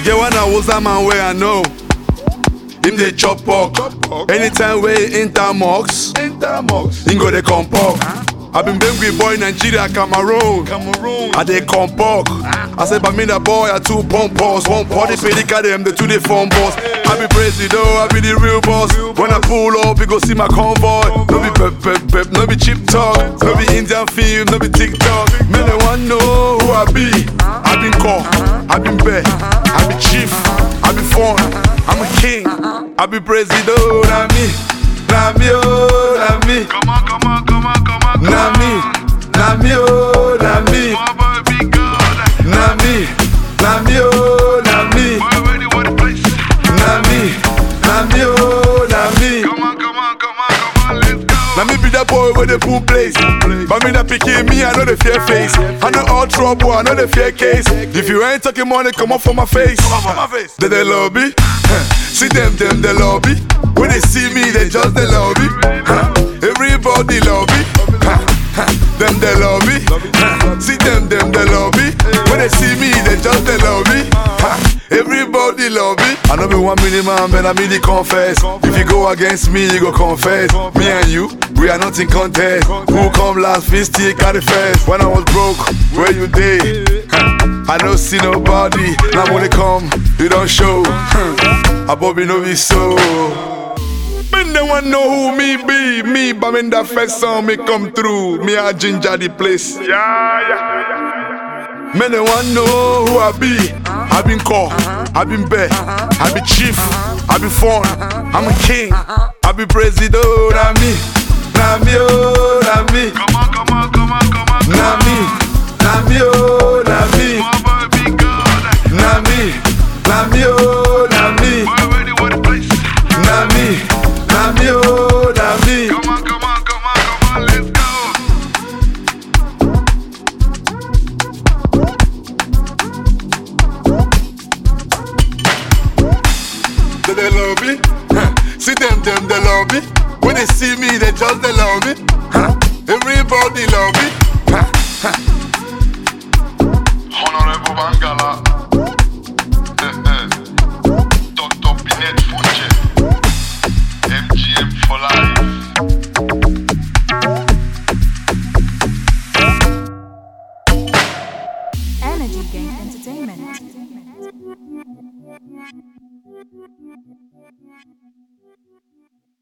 Yeah, when I was a man where I know him they chop pork. Anytime we enter mocks, him go they come pork. I been Bengue boy Nigeria, Cameroon. I they come pork. I say but me the boy I two pompous. One party pedica them, the two they phone boss. I be crazy though, I be the real boss. When I pull up, you go see my convoy. No be pep, no be cheap talk. No be Indian film, no be TikTok. Man, they want know who I be. I been caught, I been bet, I be chief, I be fun, I'm a king, I be president, na me, oh, na me. Come on, come on, come on, come on. Na me, oh, na me. My boy be good. Na me, oh, na me. Boy ready for the place. Na me, oh, na me. Come on, come on, come on, come on, let's go. Na me be that boy with the pool place. But me that picking me, I know the fear face. I know all trouble, I know the fear case. If you ain't talking money, come up for my face. They lobby. See them, they lobby. When they see me, they just they lobby. Everybody lobby. Them they lobby. See them, they lobby. When they see me, they just they lobby. Everybody lobby. I know be 1 million man, but I mean the confess. If you go against me, you go confess. Me and you, we are not in contest. Who come last, fist still carry first. When I was broke, where you day? I don't see nobody. Now when they come, you don't show. I Bobby know me so. Men they want know who me be. Me, but when that first song me come through, me a ginger the place. Yeah. Men they want know who I be. I been caught, I been bet, I be chief, I be fun, I'm a king, I be president, na me, oh, na me. Come on, come on, come on, come on. Na me, oh, na me. My boy be good. Na me, oh, na me. Boy ready for the place. Na me, oh, na me. Come on, come on, come on, come on, let's go. They lobby. See them, they lobby. When they see me, they just they lobby. Everybody lobby. Honorable Bangala. Dr. Binet Funche.